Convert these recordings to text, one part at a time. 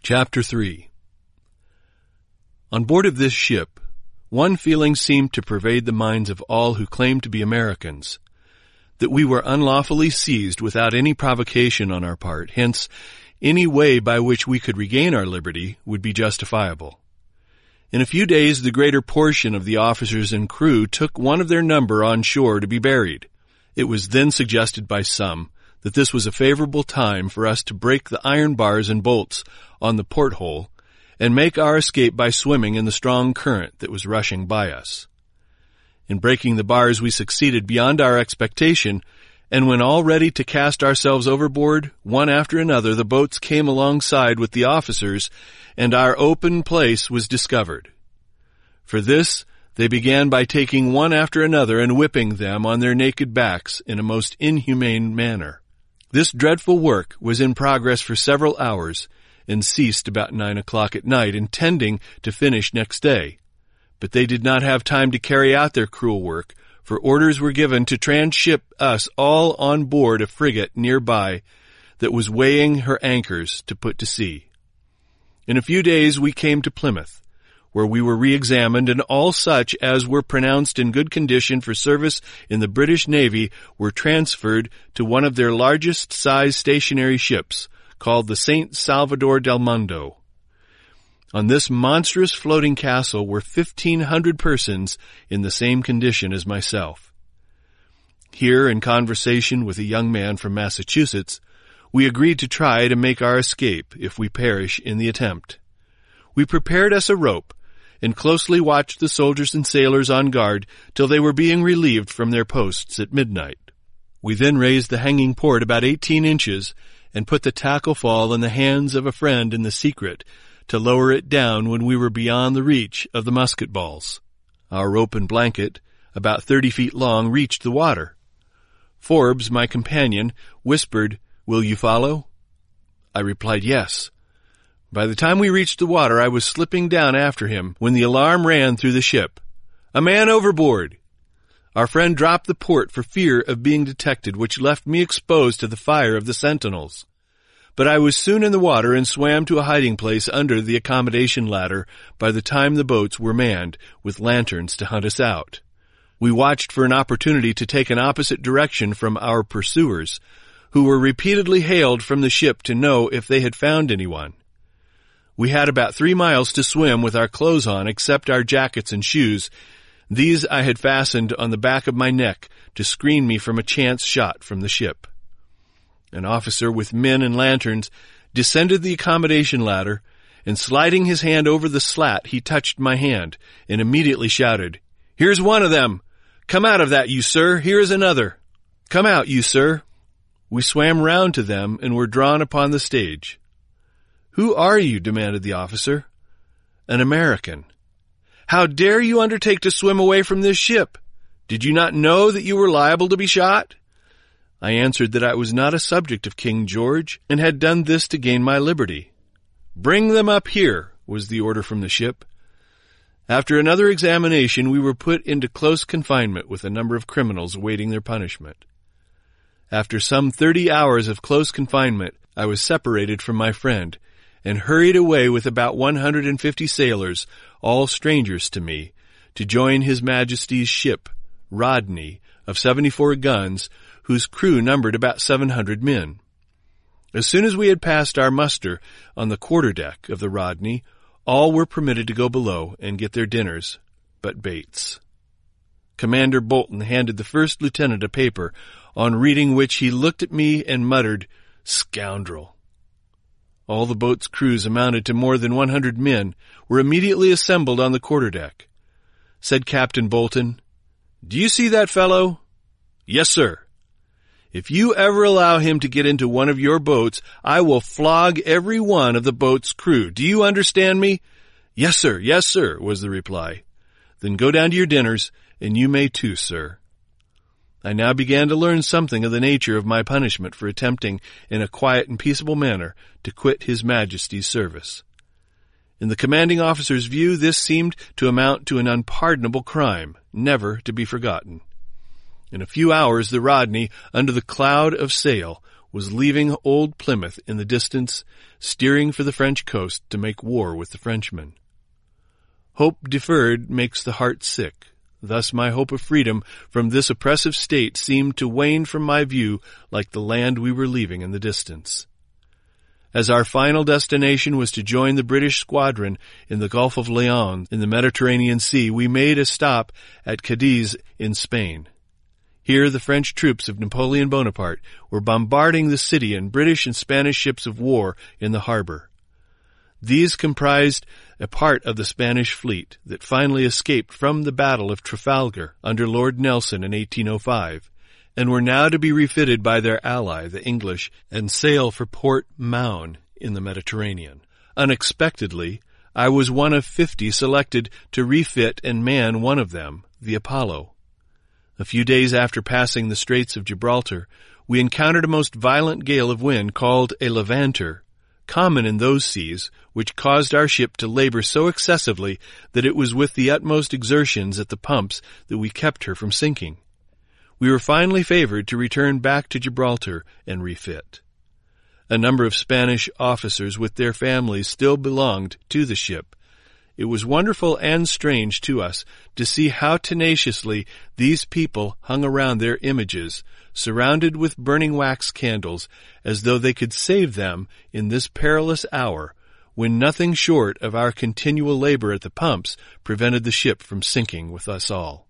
Chapter 3. On board of this ship, one feeling seemed to pervade the minds of all who claimed to be Americans, that we were unlawfully seized without any provocation on our part, hence any way by which we could regain our liberty would be justifiable. In a few days the greater portion of the officers and crew took one of their number on shore to be buried. It was then suggested by some that this was a favorable time for us to break the iron bars and bolts on the porthole and make our escape by swimming in the strong current that was rushing by us. In breaking the bars we succeeded beyond our expectation, and when all ready to cast ourselves overboard, one after another the boats came alongside with the officers, and our open place was discovered. For this they began by taking one after another and whipping them on their naked backs in a most inhumane manner. This dreadful work was in progress for several hours, and ceased about 9 o'clock at night, intending to finish next day. But they did not have time to carry out their cruel work, for orders were given to tranship us all on board a frigate nearby that was weighing her anchors to put to sea. In a few days we came to Plymouth, where we were re-examined, and all such as were pronounced in good condition for service in the British Navy were transferred to one of their largest size stationary ships, called the St. Salvador del Mundo. On this monstrous floating castle were 1,500 persons in the same condition as myself. Here, in conversation with a young man from Massachusetts, we agreed to try to make our escape if we perish in the attempt. We prepared us a rope, and closely watched the soldiers and sailors on guard till they were being relieved from their posts at midnight. We then raised the hanging port about 18 inches, and put the tackle fall in the hands of a friend in the secret to lower it down when we were beyond the reach of the musket balls. Our rope and blanket, about 30 feet long, reached the water. Forbes, my companion, whispered, "Will you follow?" I replied, "Yes." By the time we reached the water, I was slipping down after him when the alarm ran through the ship. "A man overboard!" Our friend dropped the port for fear of being detected, which left me exposed to the fire of the sentinels. But I was soon in the water and swam to a hiding place under the accommodation ladder by the time the boats were manned with lanterns to hunt us out. We watched for an opportunity to take an opposite direction from our pursuers, who were repeatedly hailed from the ship to know if they had found anyone. We had about 3 miles to swim with our clothes on except our jackets and shoes. These I had fastened on the back of my neck to screen me from a chance shot from the ship. An officer with men and lanterns descended the accommodation ladder, and sliding his hand over the slat, he touched my hand and immediately shouted, "Here's one of them! Come out of that, you sir! Here is another! Come out, you sir!" We swam round to them and were drawn upon the stage. "Who are you?" demanded the officer. "An American." "How dare you undertake to swim away from this ship? Did you not know that you were liable to be shot?" I answered that I was not a subject of King George, and had done this to gain my liberty. "Bring them up here," was the order from the ship. After another examination, we were put into close confinement with a number of criminals awaiting their punishment. After some 30 hours of close confinement, I was separated from my friend, and hurried away with about 150 sailors, all strangers to me, to join His Majesty's ship, Rodney, of 74 guns, whose crew numbered about 700 men. As soon as we had passed our muster on the quarterdeck of the Rodney, all were permitted to go below and get their dinners, but Bates. Commander Bolton handed the first lieutenant a paper, on reading which he looked at me and muttered, "Scoundrel." All the boat's crews, amounted to more than 100 men, were immediately assembled on the quarterdeck. Said Captain Bolton, "Do you see that fellow?" "Yes, sir." "If you ever allow him to get into one of your boats, I will flog every one of the boat's crew. Do you understand me?" Yes, sir, was the reply. "Then go down to your dinners, and you may too, sir." I now began to learn something of the nature of my punishment for attempting, in a quiet and peaceable manner, to quit His Majesty's service. In the commanding officer's view, this seemed to amount to an unpardonable crime, never to be forgotten. In a few hours, the Rodney, under the cloud of sail, was leaving Old Plymouth in the distance, steering for the French coast to make war with the Frenchmen. Hope deferred makes the heart sick. Thus my hope of freedom from this oppressive state seemed to wane from my view like the land we were leaving in the distance. As our final destination was to join the British squadron in the Gulf of Leon in the Mediterranean Sea, we made a stop at Cadiz in Spain. Here the French troops of Napoleon Bonaparte were bombarding the city and British and Spanish ships of war in the harbor. These comprised a part of the Spanish fleet that finally escaped from the Battle of Trafalgar under Lord Nelson in 1805, and were now to be refitted by their ally, the English, and sail for Port Mahon in the Mediterranean. Unexpectedly, I was one of 50 selected to refit and man one of them, the Apollo. A few days after passing the Straits of Gibraltar, we encountered a most violent gale of wind called a levanter, common in those seas, which caused our ship to labor so excessively that it was with the utmost exertions at the pumps that we kept her from sinking. We were finally favored to return back to Gibraltar and refit. A number of Spanish officers with their families still belonged to the ship. It was wonderful and strange to us to see how tenaciously these people hung around their images, surrounded with burning wax candles, as though they could save them in this perilous hour, when nothing short of our continual labor at the pumps prevented the ship from sinking with us all.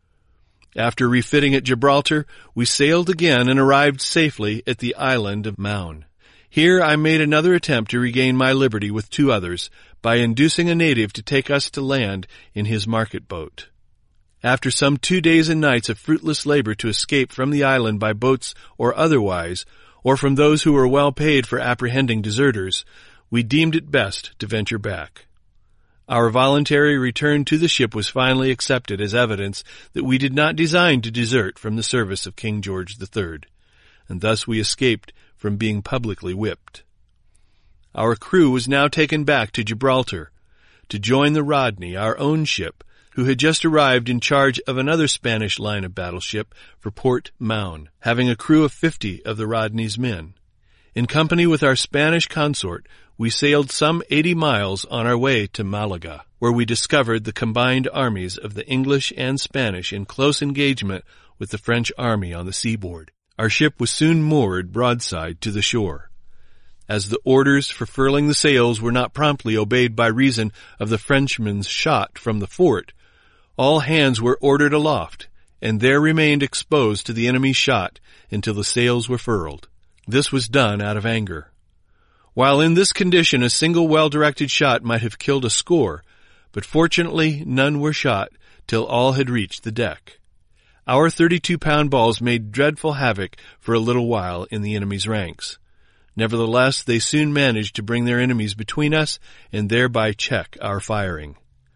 After refitting at Gibraltar, we sailed again and arrived safely at the island of Mahon. Here I made another attempt to regain my liberty with 2 others by inducing a native to take us to land in his market boat. After some 2 days and nights of fruitless labor to escape from the island by boats or otherwise, or from those who were well paid for apprehending deserters, we deemed it best to venture back. Our voluntary return to the ship was finally accepted as evidence that we did not design to desert from the service of King George III, and thus we escaped from being publicly whipped. Our crew was now taken back to Gibraltar to join the Rodney, our own ship, who had just arrived in charge of another Spanish line of battleship for Port Mahon, having a crew of 50 of the Rodney's men. In company with our Spanish consort, we sailed some 80 miles on our way to Malaga, where we discovered the combined armies of the English and Spanish in close engagement with the French army on the seaboard. Our ship was soon moored broadside to the shore. As the orders for furling the sails were not promptly obeyed by reason of the Frenchmen's shot from the fort, all hands were ordered aloft, and there remained exposed to the enemy's shot until the sails were furled. This was done out of anger. While in this condition a single well-directed shot might have killed a score, but fortunately none were shot till all had reached the deck. Our 32-pound balls made dreadful havoc for a little while in the enemy's ranks. Nevertheless, they soon managed to bring their enemies between us and thereby check our firing.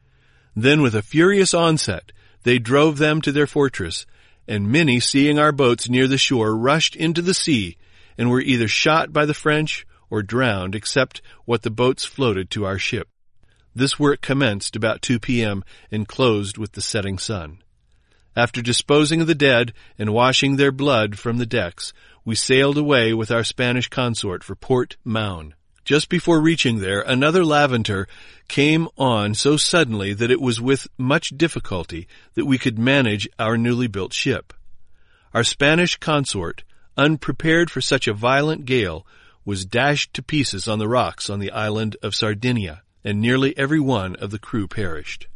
Then with a furious onset, they drove them to their fortress, and many, seeing our boats near the shore, rushed into the sea and were either shot by the French or drowned, except what the boats floated to our ship. This work commenced about 2 p.m. and closed with the setting sun. After disposing of the dead and washing their blood from the decks, we sailed away with our Spanish consort for Port Mahon. Just before reaching there, another Levanter came on so suddenly that it was with much difficulty that we could manage our newly built ship. Our Spanish consort, unprepared for such a violent gale, was dashed to pieces on the rocks on the island of Sardinia, and nearly every one of the crew perished.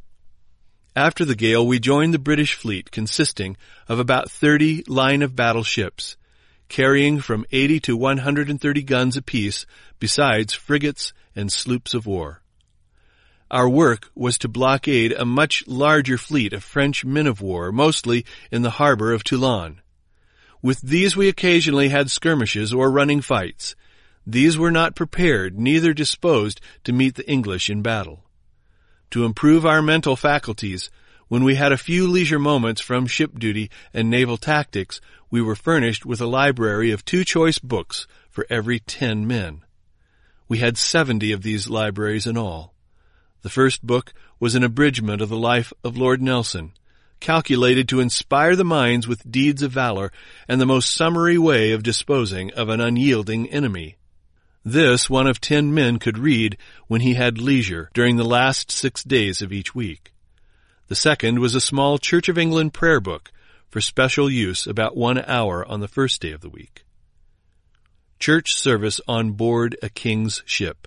After the gale, we joined the British fleet, consisting of about 30 line-of-battle ships, carrying from 80 to 130 guns apiece, besides frigates and sloops of war. Our work was to blockade a much larger fleet of French men-of-war, mostly in the harbor of Toulon. With these we occasionally had skirmishes or running fights. These were not prepared, neither disposed to meet the English in battle. To improve our mental faculties, when we had a few leisure moments from ship duty and naval tactics, we were furnished with a library of 2 choice books for every 10 men. We had 70 of these libraries in all. The first book was an abridgment of the life of Lord Nelson, calculated to inspire the minds with deeds of valor and the most summary way of disposing of an unyielding enemy. This one of 10 men could read when he had leisure during the last 6 days of each week. The second was a small Church of England prayer book for special use about 1 hour on the first day of the week. Church service on board a king's ship.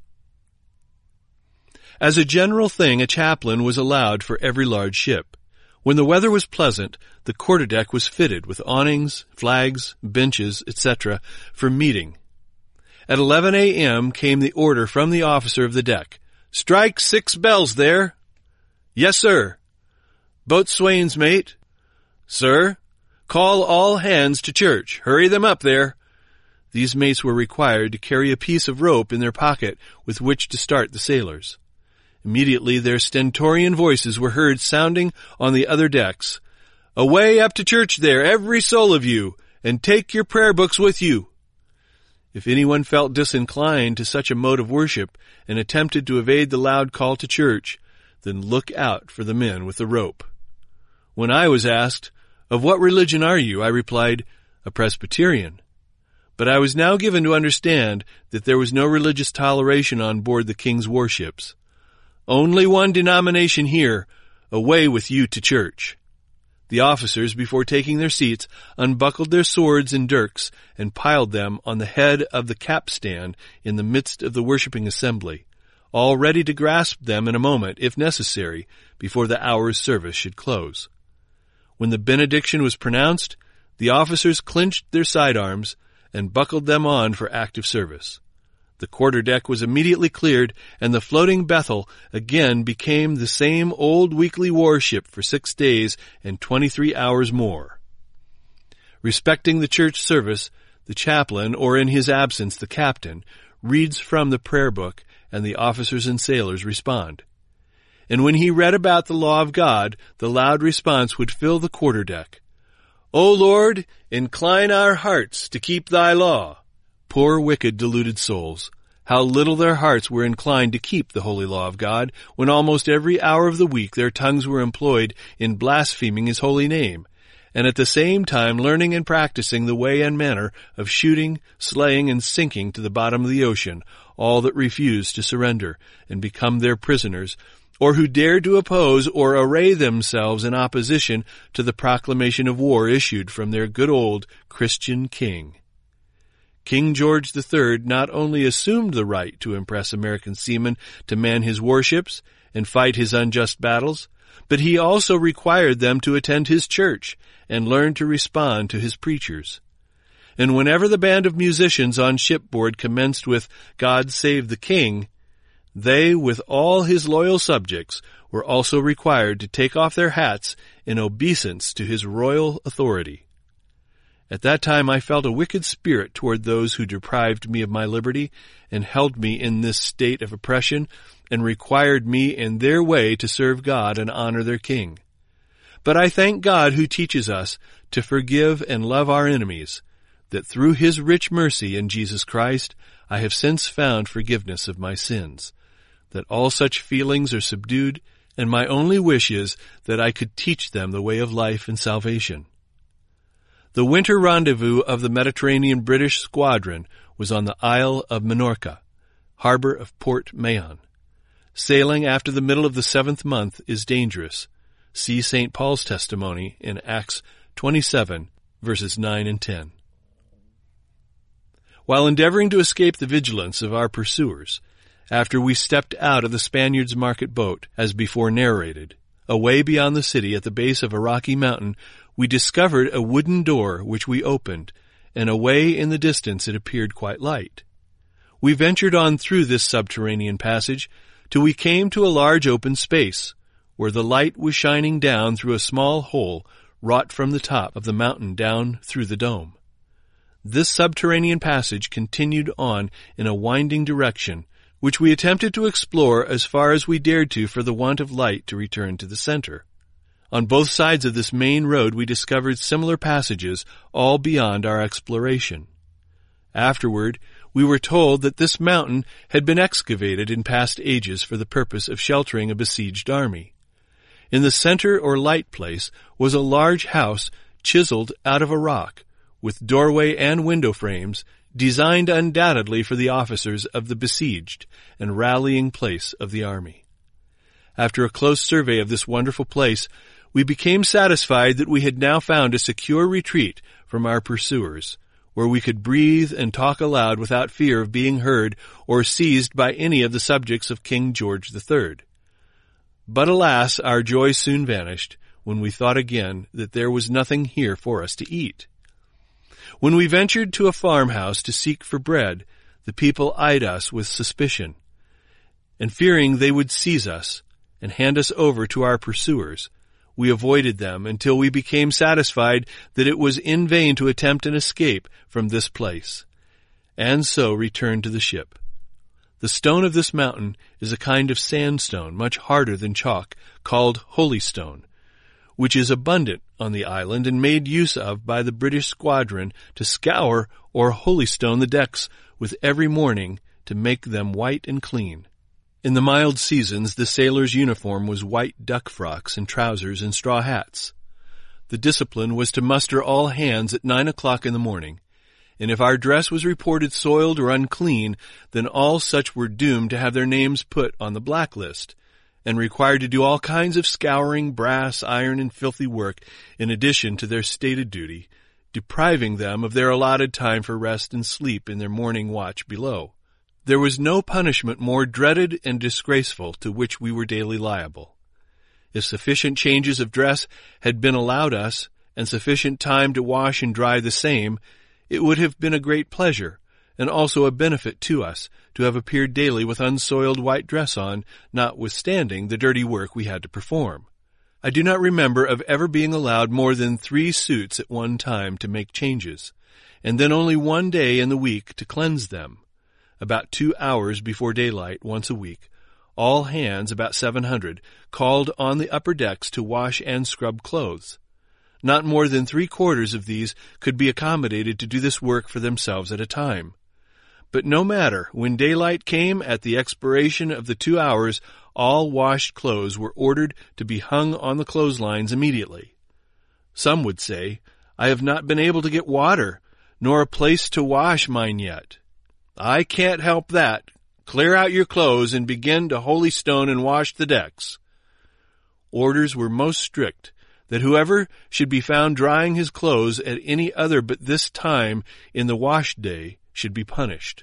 As a general thing, a chaplain was allowed for every large ship. When the weather was pleasant, the quarterdeck was fitted with awnings, flags, benches, etc. for meeting. At 11 a.m. came the order from the officer of the deck. "Strike 6 bells there." "Yes, sir." "Boatswain's mate." "Sir." "Call all hands to church. Hurry them up there." These mates were required to carry a piece of rope in their pocket with which to start the sailors. Immediately their stentorian voices were heard sounding on the other decks. "Away up to church there, every soul of you, and take your prayer books with you." If anyone felt disinclined to such a mode of worship and attempted to evade the loud call to church, then look out for the men with the rope. When I was asked, "Of what religion are you?" I replied, "A Presbyterian." But I was now given to understand that there was no religious toleration on board the king's warships. "Only one denomination here. Away with you to church." The officers, before taking their seats, unbuckled their swords and dirks and piled them on the head of the capstan in the midst of the worshipping assembly, all ready to grasp them in a moment, if necessary, before the hour's service should close. When the benediction was pronounced, the officers clinched their sidearms and buckled them on for active service. The quarterdeck was immediately cleared, and the floating Bethel again became the same old weekly warship for 6 days and 23 hours more. Respecting the church service, the chaplain, or in his absence the captain, reads from the prayer book, and the officers and sailors respond. And when he read about the law of God, the loud response would fill the quarterdeck. "O Lord, incline our hearts to keep thy law." Poor, wicked, deluded souls! How little their hearts were inclined to keep the holy law of God, when almost every hour of the week their tongues were employed in blaspheming his holy name, and at the same time learning and practicing the way and manner of shooting, slaying, and sinking to the bottom of the ocean all that refused to surrender and become their prisoners, or who dared to oppose or array themselves in opposition to the proclamation of war issued from their good old Christian king. King George III not only assumed the right to impress American seamen to man his warships and fight his unjust battles, but he also required them to attend his church and learn to respond to his preachers. And whenever the band of musicians on shipboard commenced with "God Save the King," they, with all his loyal subjects, were also required to take off their hats in obeisance to his royal authority. At that time I felt a wicked spirit toward those who deprived me of my liberty and held me in this state of oppression and required me in their way to serve God and honor their king. But I thank God who teaches us to forgive and love our enemies, that through his rich mercy in Jesus Christ I have since found forgiveness of my sins, that all such feelings are subdued, and my only wish is that I could teach them the way of life and salvation. The winter rendezvous of the Mediterranean British squadron was on the Isle of Minorca, harbor of Port Mahon. Sailing after the middle of the 7th month is dangerous. See St. Paul's testimony in Acts 27, verses 9 and 10. While endeavoring to escape the vigilance of our pursuers, after we stepped out of the Spaniards' market boat, as before narrated, away beyond the city at the base of a rocky mountain, we discovered a wooden door which we opened, and away in the distance it appeared quite light. We ventured on through this subterranean passage till we came to a large open space, where the light was shining down through a small hole wrought from the top of the mountain down through the dome. This subterranean passage continued on in a winding direction, which we attempted to explore as far as we dared to for the want of light to return to the center. On both sides of this main road we discovered similar passages, all beyond our exploration. Afterward, we were told that this mountain had been excavated in past ages for the purpose of sheltering a besieged army. In the center or light place was a large house chiseled out of a rock, with doorway and window frames, designed undoubtedly for the officers of the besieged and rallying place of the army. After a close survey of this wonderful place, we became satisfied that we had now found a secure retreat from our pursuers, where we could breathe and talk aloud without fear of being heard or seized by any of the subjects of King George III. But alas, our joy soon vanished when we thought again that there was nothing here for us to eat. When we ventured to a farmhouse to seek for bread, the people eyed us with suspicion, and fearing they would seize us and hand us over to our pursuers, we avoided them until we became satisfied that it was in vain to attempt an escape from this place, and so returned to the ship. The stone of this mountain is a kind of sandstone much harder than chalk, called holystone, which is abundant on the island and made use of by the British squadron to scour or holystone the decks with every morning to make them white and clean. In the mild seasons, the sailor's uniform was white duck frocks and trousers and straw hats. The discipline was to muster all hands at 9 o'clock in the morning, and if our dress was reported soiled or unclean, then all such were doomed to have their names put on the blacklist, and required to do all kinds of scouring, brass, iron, and filthy work in addition to their stated duty, depriving them of their allotted time for rest and sleep in their morning watch below. There was no punishment more dreaded and disgraceful to which we were daily liable. If sufficient changes of dress had been allowed us, and sufficient time to wash and dry the same, it would have been a great pleasure, and also a benefit to us, to have appeared daily with unsoiled white dress on, notwithstanding the dirty work we had to perform. I do not remember of ever being allowed more than 3 suits at one time to make changes, and then only one day in the week to cleanse them. About 2 hours before daylight once a week, all hands, about 700, called on the upper decks to wash and scrub clothes. Not more than 3/4 of these could be accommodated to do this work for themselves at a time. But no matter, when daylight came at the expiration of the 2 hours, all washed clothes were ordered to be hung on the clotheslines immediately. Some would say, "I have not been able to get water, nor a place to wash mine yet." I can't help that. Clear out your clothes and begin to holystone and wash the decks. Orders were most strict, that whoever should be found drying his clothes at any other but this time in the wash day should be punished.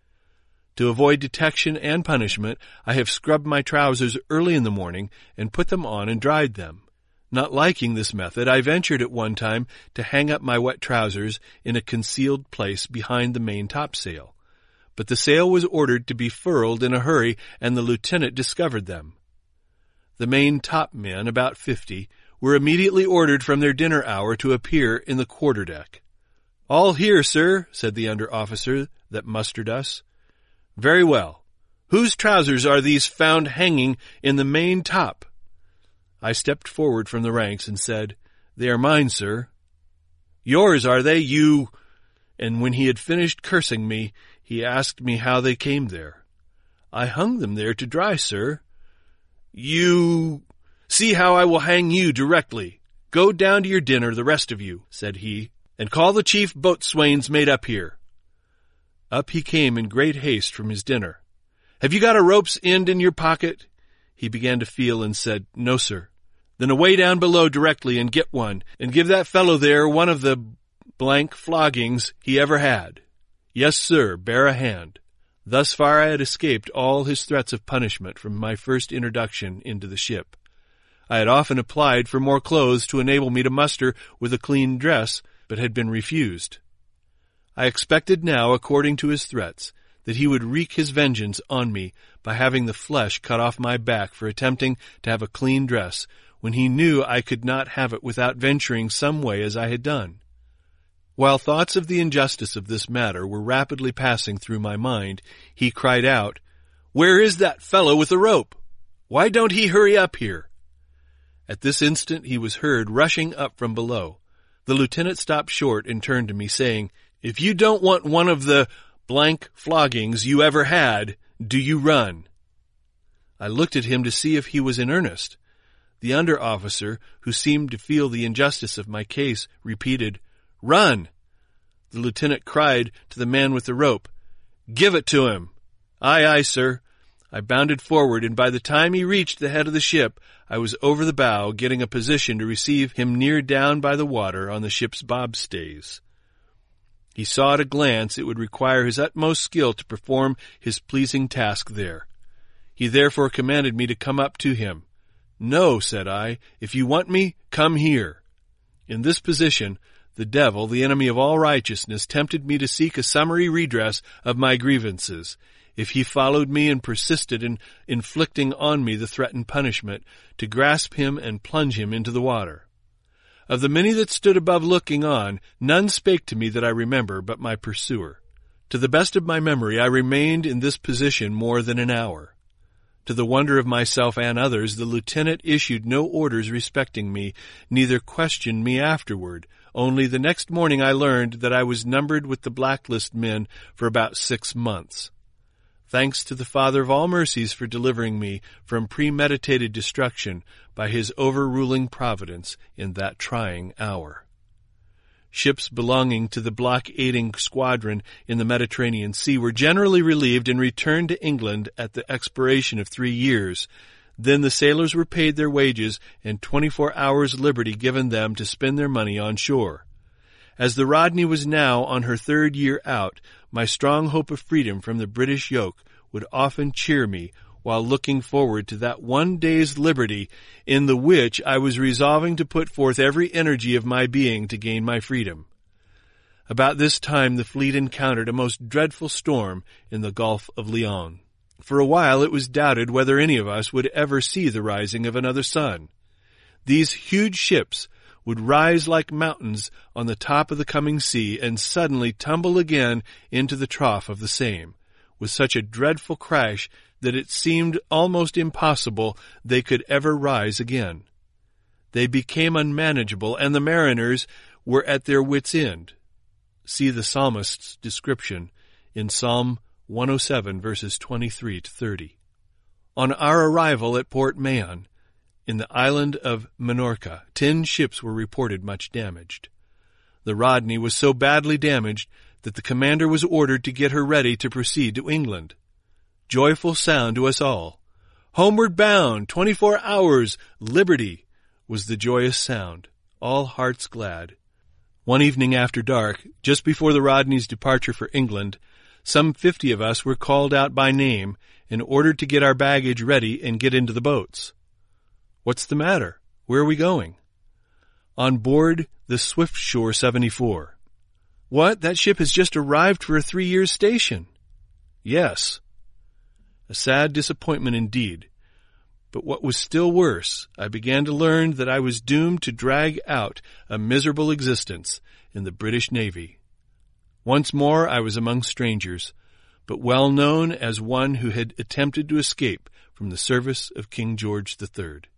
To avoid detection and punishment, I have scrubbed my trousers early in the morning and put them on and dried them. Not liking this method, I ventured at one time to hang up my wet trousers in a concealed place behind the main topsail. But the sail was ordered to be furled in a hurry, and the lieutenant discovered them. The main top men, about 50, were immediately ordered from their dinner hour to appear in the quarter-deck. "All here, sir," said the under-officer that mustered us. "Very well. Whose trousers are these found hanging in the main top?" I stepped forward from the ranks and said, "They are mine, sir." "Yours, are they, you—" And when he had finished cursing me, he asked me how they came there. "I hung them there to dry, sir." "You— See how I will hang you directly. Go down to your dinner, the rest of you," said he, "and call the chief boatswain's mate up here." Up he came in great haste from his dinner. "Have you got a rope's end in your pocket?" He began to feel and said, "No, sir." "Then away down below directly and get one, and give that fellow there one of the blank floggings he ever had." "Yes, sir, bear a hand." Thus far I had escaped all his threats of punishment from my first introduction into the ship. I had often applied for more clothes to enable me to muster with a clean dress, but had been refused. I expected now, according to his threats, that he would wreak his vengeance on me by having the flesh cut off my back for attempting to have a clean dress, when he knew I could not have it without venturing some way as I had done. While thoughts of the injustice of this matter were rapidly passing through my mind, he cried out, "Where is that fellow with the rope? Why don't he hurry up here?" At this instant he was heard rushing up from below. The lieutenant stopped short and turned to me, saying, "If you don't want one of the blank floggings you ever had, do you run?" I looked at him to see if he was in earnest. The under-officer, who seemed to feel the injustice of my case, repeated, "Run!" The lieutenant cried to the man with the rope, "Give it to him." "Aye, aye, sir." I bounded forward, and by the time he reached the head of the ship, I was over the bow, getting a position to receive him near down by the water on the ship's bobstays. He saw at a glance it would require his utmost skill to perform his pleasing task there. He therefore commanded me to come up to him. "No," said I, "if you want me, come here." In this position, the devil, the enemy of all righteousness, tempted me to seek a summary redress of my grievances. If he followed me and persisted in inflicting on me the threatened punishment, to grasp him and plunge him into the water. Of the many that stood above looking on, none spake to me that I remember but my pursuer. To the best of my memory, I remained in this position more than an hour. To the wonder of myself and others, the lieutenant issued no orders respecting me, neither questioned me afterward. Only the next morning I learned that I was numbered with the blacklist men for about 6 months. Thanks to the Father of all mercies for delivering me from premeditated destruction by his overruling providence in that trying hour. Ships belonging to the blockading squadron in the Mediterranean Sea were generally relieved and returned to England at the expiration of 3 years. Then the sailors were paid their wages and 24 hours' liberty given them to spend their money on shore. As the Rodney was now on her 3rd year out, my strong hope of freedom from the British yoke would often cheer me while looking forward to that one day's liberty in the which I was resolving to put forth every energy of my being to gain my freedom. About this time the fleet encountered a most dreadful storm in the Gulf of Lion. For a while it was doubted whether any of us would ever see the rising of another sun. These huge ships would rise like mountains on the top of the coming sea and suddenly tumble again into the trough of the same, with such a dreadful crash that it seemed almost impossible they could ever rise again. They became unmanageable, and the mariners were at their wits' end. See the psalmist's description in Psalm 107, verses 23 to 30. On our arrival at Port Mahon, in the island of Minorca, 10 ships were reported much damaged. The Rodney was so badly damaged that the commander was ordered to get her ready to proceed to England. Joyful sound to us all. Homeward bound, 24 hours, liberty, was the joyous sound, all hearts glad. One evening after dark, just before the Rodney's departure for England, some 50 of us were called out by name and ordered to get our baggage ready and get into the boats. "What's the matter? Where are we going?" "On board the Swiftsure 74. "What? That ship has just arrived for a 3 years station." "Yes." A sad disappointment indeed. But what was still worse, I began to learn that I was doomed to drag out a miserable existence in the British Navy. Once more I was among strangers, but well known as one who had attempted to escape from the service of King George III.